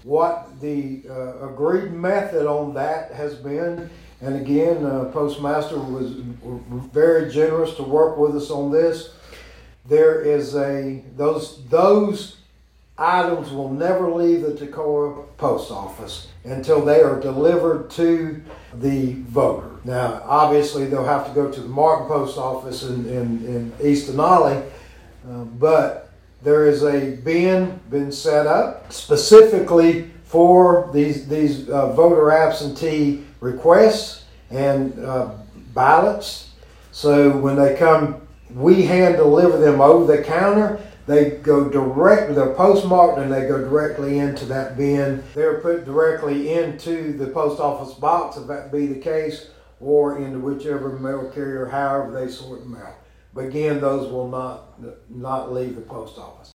what the agreed method on that has been. And again, Postmaster was very generous to work with us on this. There is those items will never leave the Toccoa post office until they are delivered to the voter. Now, obviously, they'll have to go to the Martin post office in East Denali, but there is a bin been set up specifically for these voter absentee requests and ballots. So when they come, we hand deliver them over the counter. They go directly, they're postmarked, and they go directly into that bin. They're put directly into the post office box, if that be the case, or into whichever mail carrier, however they sort them out. But again, those will not leave the post office.